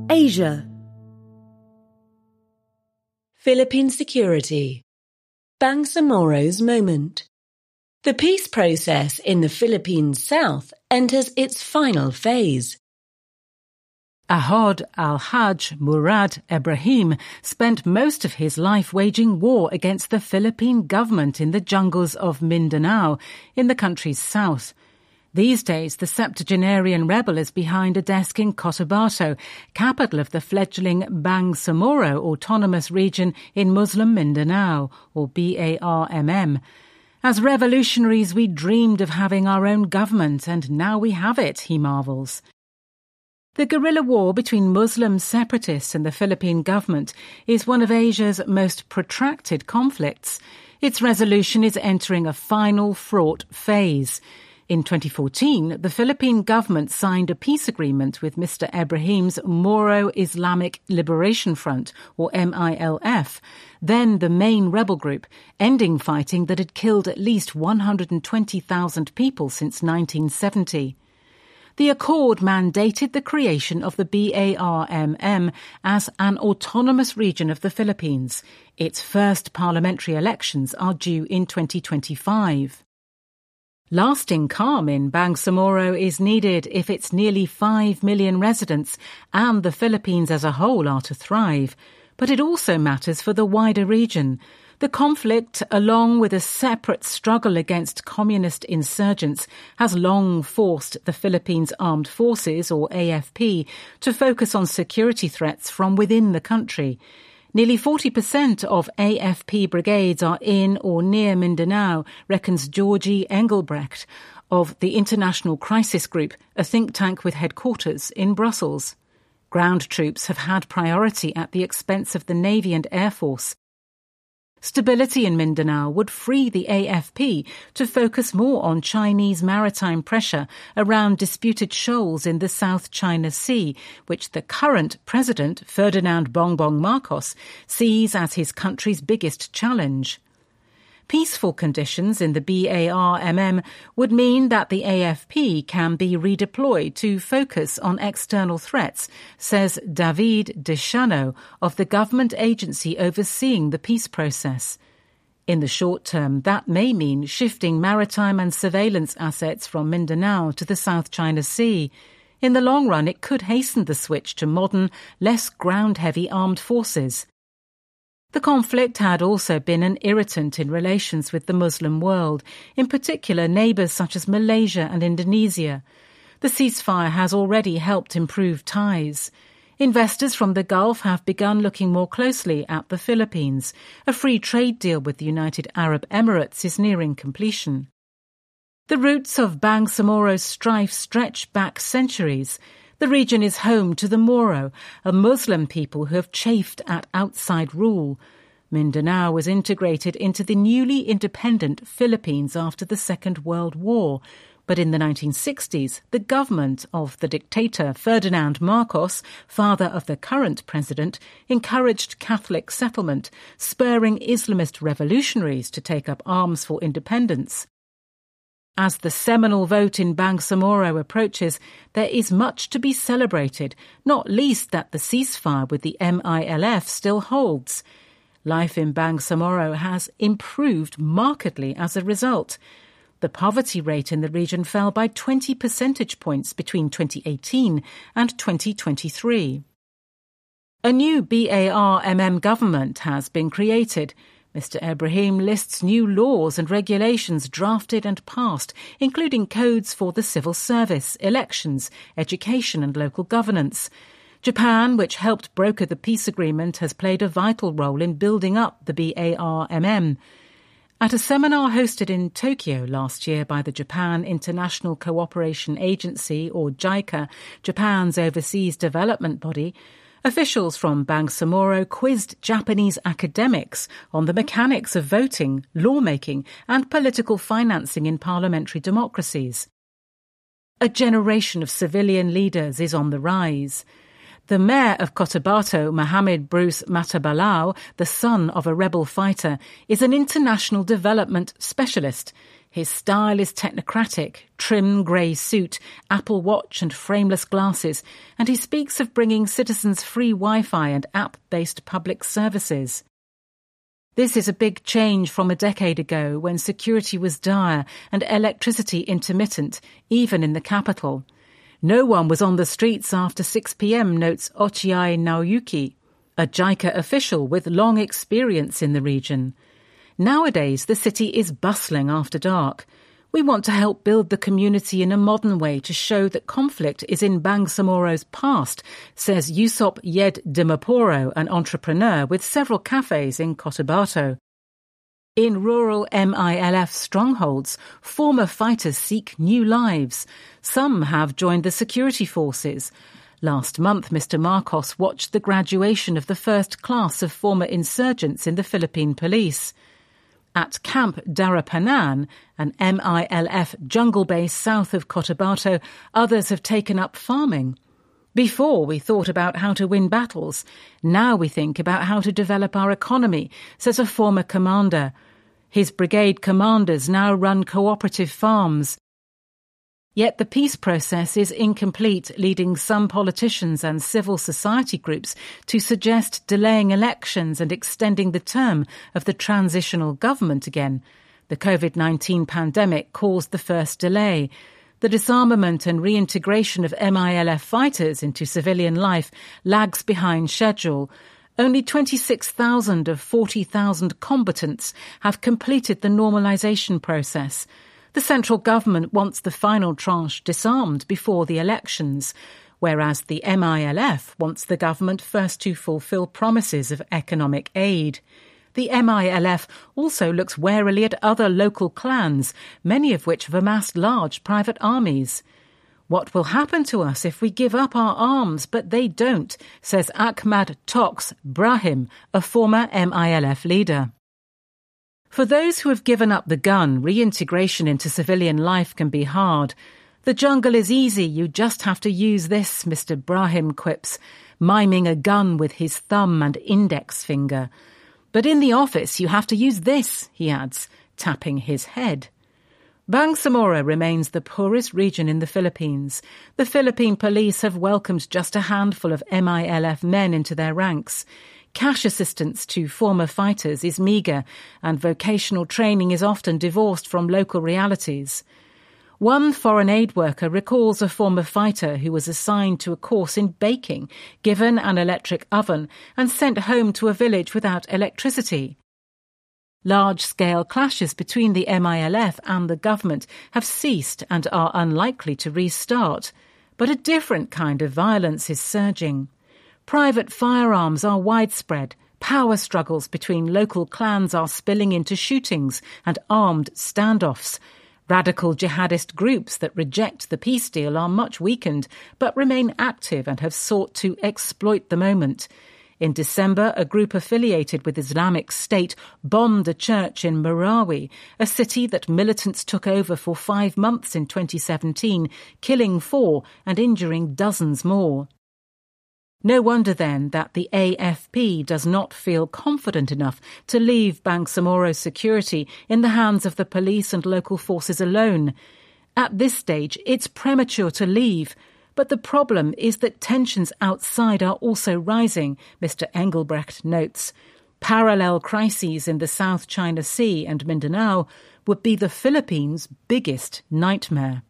Asia. Philippine security. Bangsamoro's moment. The peace process in the Philippine South enters its final phase. Ahod al-Hajj Murad Ibrahim spent most of his life waging war against the Philippine government in the jungles of Mindanao, in the country's south. These days, the septuagenarian rebel is behind a desk in Cotabato, capital of the fledgling Bangsamoro Autonomous Region in Muslim Mindanao, or BARMM. As revolutionaries, we dreamed of having our own government, and now we have it, he marvels. The guerrilla war between Muslim separatists and the Philippine government is one of Asia's most protracted conflicts. Its resolution is entering a final fraught phase. In 2014, the Philippine government signed a peace agreement with Mr. Ibrahim's Moro Islamic Liberation Front, or MILF, then the main rebel group, ending fighting that had killed at least 120,000 people since 1970. The accord mandated the creation of the BARMM as an autonomous region of the Philippines. Its first parliamentary elections are due in 2025. Lasting calm in Bangsamoro is needed if its nearly 5 million residents and the Philippines as a whole are to thrive. But it also matters for the wider region. The conflict, along with a separate struggle against communist insurgents, has long forced the Philippines Armed Forces, or AFP, to focus on security threats from within the country. Nearly 40% of AFP brigades are in or near Mindanao, reckons Georgie Engelbrecht of the International Crisis Group, a think tank with headquarters in Brussels. Ground troops have had priority at the expense of the Navy and Air Force. Stability in Mindanao would free the AFP to focus more on Chinese maritime pressure around disputed shoals in the South China Sea, which the current president, Ferdinand Bongbong Marcos, sees as his country's biggest challenge. Peaceful conditions in the BARMM would mean that the AFP can be redeployed to focus on external threats, says David Deschano of the government agency overseeing the peace process. In the short term, that may mean shifting maritime and surveillance assets from Mindanao to the South China Sea. In the long run, it could hasten the switch to modern, less ground-heavy armed forces. The conflict had also been an irritant in relations with the Muslim world, in particular neighbours such as Malaysia and Indonesia. The ceasefire has already helped improve ties. Investors from the Gulf have begun looking more closely at the Philippines. A free trade deal with the United Arab Emirates is nearing completion. The roots of Bangsamoro's strife stretch back centuries. The region is home to the Moro, a Muslim people who have chafed at outside rule. Mindanao was integrated into the newly independent Philippines after the Second World War, but in the 1960s, the government of the dictator Ferdinand Marcos, father of the current president, encouraged Catholic settlement, spurring Islamist revolutionaries to take up arms for independence. As the seminal vote in Bangsamoro approaches, there is much to be celebrated, not least that the ceasefire with the MILF still holds. Life in Bangsamoro has improved markedly as a result. The poverty rate in the region fell by 20 percentage points between 2018 and 2023. A new BARMM government has been created. Mr. Ibrahim lists new laws and regulations drafted and passed, including codes for the civil service, elections, education and local governance. Japan, which helped broker the peace agreement, has played a vital role in building up the BARMM. At a seminar hosted in Tokyo last year by the Japan International Cooperation Agency, or JICA, Japan's overseas development body, officials from Bangsamoro quizzed Japanese academics on the mechanics of voting, lawmaking and political financing in parliamentary democracies. A generation of civilian leaders is on the rise. The mayor of Cotabato, Mohamed Bruce Matabalao, the son of a rebel fighter, is an international development specialist. His style is technocratic, trim grey suit, Apple Watch and frameless glasses, and he speaks of bringing citizens free Wi-Fi and app-based public services. This is a big change from a decade ago when security was dire and electricity intermittent, even in the capital. No one was on the streets after 6 p.m, notes Ochiai Naoyuki, a JICA official with long experience in the region. Nowadays, the city is bustling after dark. We want to help build the community in a modern way to show that conflict is in Bangsamoro's past, says Yusop Yed Dimaporo, an entrepreneur with several cafes in Cotabato. In rural MILF strongholds, former fighters seek new lives. Some have joined the security forces. Last month, Mr. Marcos watched the graduation of the first class of former insurgents in the Philippine police. At Camp Darapanan, an MILF jungle base south of Cotabato, others have taken up farming. Before we thought about how to win battles, now we think about how to develop our economy, says a former commander. His brigade commanders now run cooperative farms. Yet the peace process is incomplete, leading some politicians and civil society groups to suggest delaying elections and extending the term of the transitional government again. The COVID-19 pandemic caused the first delay. The disarmament and reintegration of MILF fighters into civilian life lags behind schedule. Only 26,000 of 40,000 combatants have completed the normalisation process. The central government wants the final tranche disarmed before the elections, whereas the MILF wants the government first to fulfil promises of economic aid. The MILF also looks warily at other local clans, many of which have amassed large private armies. What will happen to us if we give up our arms, but they don't, says Ahmad Toks Brahim, a former MILF leader. For those who have given up the gun, reintegration into civilian life can be hard. The jungle is easy, you just have to use this, Mr. Brahim quips, miming a gun with his thumb and index finger. But in the office you have to use this, he adds, tapping his head. Bangsamoro remains the poorest region in the Philippines. The Philippine police have welcomed just a handful of MILF men into their ranks. Cash assistance to former fighters is meagre, and vocational training is often divorced from local realities. One foreign aid worker recalls a former fighter who was assigned to a course in baking, given an electric oven, and sent home to a village without electricity. Large-scale clashes between the MILF and the government have ceased and are unlikely to restart, but a different kind of violence is surging. Private firearms are widespread. Power struggles between local clans are spilling into shootings and armed standoffs. Radical jihadist groups that reject the peace deal are much weakened, but remain active and have sought to exploit the moment. In December, a group affiliated with Islamic State bombed a church in Marawi, a city that militants took over for 5 months in 2017, killing 4 and injuring dozens more. No wonder then that the AFP does not feel confident enough to leave Bangsamoro's security in the hands of the police and local forces alone. At this stage, it's premature to leave, but the problem is that tensions outside are also rising, Mr. Engelbrecht notes. Parallel crises in the South China Sea and Mindanao would be the Philippines' biggest nightmare.